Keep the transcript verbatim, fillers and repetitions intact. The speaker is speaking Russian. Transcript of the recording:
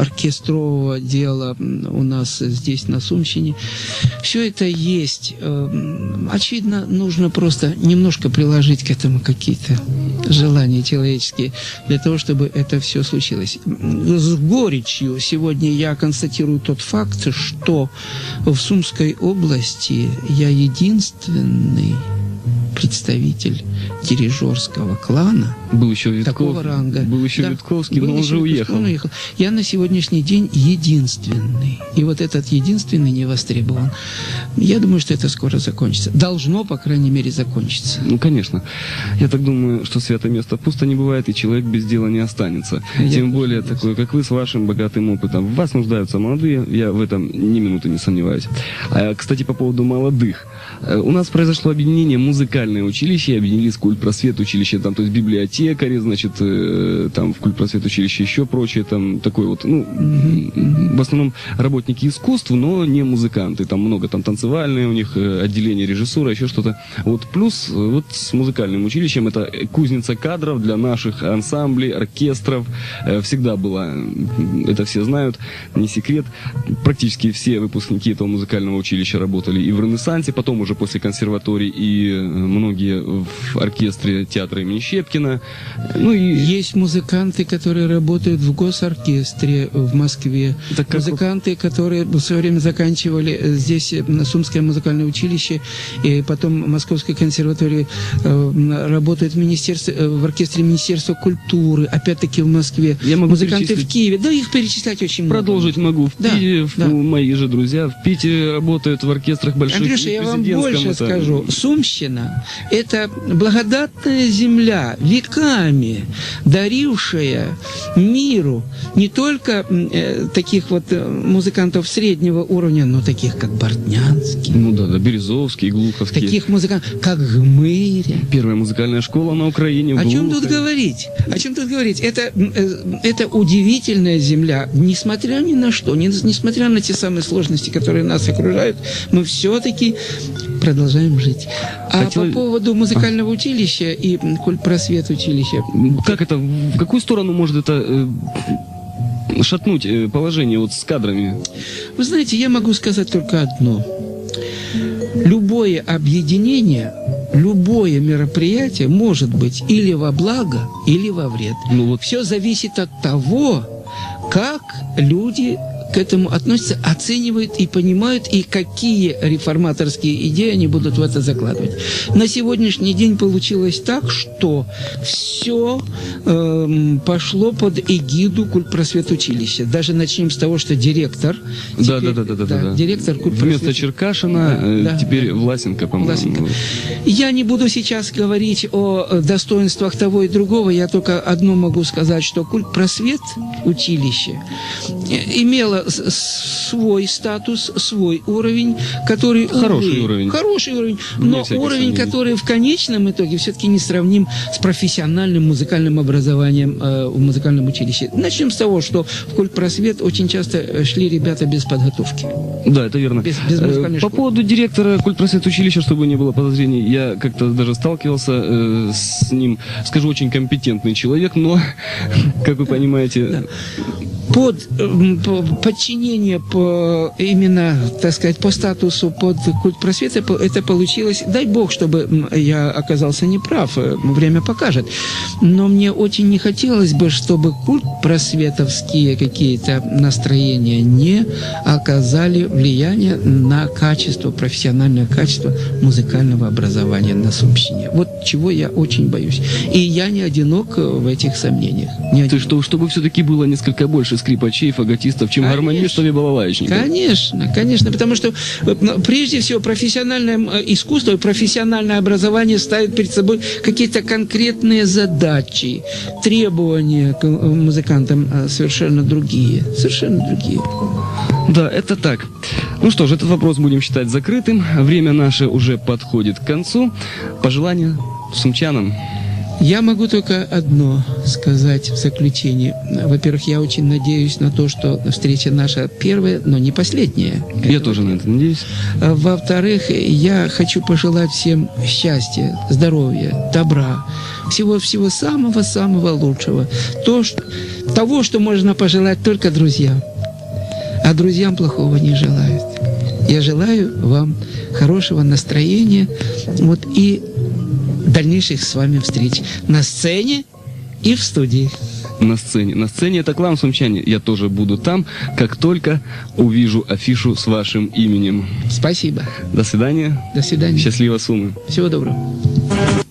оркестрового дела у нас здесь, на Сумщине. Все это есть. Очевидно, нужно просто немножко приложить к этому какие-то желания человеческие для того, чтобы это все случилось. С горечью сегодня я констатирую тот факт, что в Сумской области я единственный представитель дирижерского клана. Был еще Витков, такого ранга. Был еще да, Витковский, был но он уже уехал. Он уехал. Я на сегодняшний день единственный. И вот этот единственный не востребован. Я думаю, что это скоро закончится. Должно, по крайней мере, закончиться. Ну, конечно. Я так думаю, что святое место пусто не бывает, и человек без дела не останется. Я Тем более, такой, как вы, с вашим богатым опытом. В вас нуждаются молодые, я в этом ни минуты не сомневаюсь. А, кстати, по поводу молодых. У нас произошло объединение музыкальное училище, объединились в культпросвет училище, там, то есть библиотекари, значит, э, там в культпросвет училище еще прочее, там такой вот, ну, mm-hmm. в основном работники искусств, но не музыканты, там много, там танцевальные у них э, отделение режиссура, еще что-то. Вот плюс э, вот с музыкальным училищем это кузница кадров для наших ансамблей, оркестров, э, всегда была, это все знают, не секрет, практически все выпускники этого музыкального училища работали и в Ренессансе, потом уже после консерватории, и многие в оркестре театра имени Щепкина. Ну и есть музыканты, которые работают в госоркестре в Москве. Так музыканты, которые в свое время заканчивали здесь Сумское музыкальное училище, и потом Московской консерватории, работают в министерстве, в оркестре Министерства культуры, опять-таки в Москве. Я могу музыканты в Киеве. Да, их перечислять очень много. Продолжить могу. В да, Питере, да. В, мои же друзья в Питере работают в оркестрах больших. Андрюша, я вам больше это... скажу. Сумщина – это благодатная земля, веками дарившая миру не только э, таких вот музыкантов среднего уровня, но таких, как Бортнянский. Ну да, да, Березовский, Глуховский. Таких музыкантов, как Гмыря. Первая музыкальная школа на Украине. О чем тут говорить? О чем тут говорить? Это, это удивительная земля. Несмотря ни на что, не, несмотря на те самые сложности, которые нас окружают, мы все-таки продолжаем жить. А Хотел... по поводу музыкального а. училища и культпросвет училища. Как это, в какую сторону может это э, шатнуть э, положение вот с кадрами? Вы знаете, я могу сказать только одно. Любое объединение, любое мероприятие может быть или во благо, или во вред. Ну, вот. Все зависит от того, как люди к этому относятся, оценивают и понимают, и какие реформаторские идеи они будут в это закладывать. На сегодняшний день получилось так, что все э, пошло под эгиду культпросветучилища. Даже начнем с того, что директор... Да, теперь, да, да, да, да, да. Директор Вместо Черкашина да, э, да, теперь да, Власенко, по-моему. Я не буду сейчас говорить о достоинствах того и другого, я только одно могу сказать, что культпросвет училище имело свой статус, свой уровень, который... Хороший увы, уровень. Хороший уровень, но уровень, сомнений. который в конечном итоге все-таки не сравним с профессиональным музыкальным образованием э, в музыкальном училище. Начнем с того, что в культпросвет очень часто шли ребята без подготовки. Да, это верно. Без, без музыкальной По школы. поводу директора культпросвет училища, чтобы не было подозрений, я как-то даже сталкивался э, с ним. Скажу, очень компетентный человек, но, как вы понимаете... Да. Под по, подчинение по, именно, так сказать, по статусу под культпросвет это получилось. Дай бог, чтобы я оказался неправ, время покажет. Но мне очень не хотелось бы, чтобы культпросветовские какие-то настроения не оказали влияние на качество, профессиональное качество музыкального образования на Сумщине. Вот чего я очень боюсь. И я не одинок в этих сомнениях. Не Ты что, чтобы все-таки было несколько больше скрипачей, фаготистов, чем конечно, гармонистов и балалайчников. Конечно, конечно, потому что прежде всего профессиональное искусство и профессиональное образование ставит перед собой какие-то конкретные задачи, требования к музыкантам совершенно другие, совершенно другие. Да, это так. Ну что ж, этот вопрос будем считать закрытым. Время наше уже подходит к концу. Пожелания сумчанам. Я могу только одно сказать в заключение. Во-первых, я очень надеюсь на то, что встреча наша первая, но не последняя. Я тоже на это надеюсь. Во-вторых, я хочу пожелать всем счастья, здоровья, добра, всего-всего самого-самого лучшего. То, что, того, что можно пожелать только друзьям. А друзьям плохого не желают. Я желаю вам хорошего настроения, вот, и дальнейших с вами встреч на сцене и в студии. На сцене. На сцене это клан сумчане. Я тоже буду там, как только увижу афишу с вашим именем. Спасибо. До свидания. До свидания. Счастливо, Сумы. Всего доброго.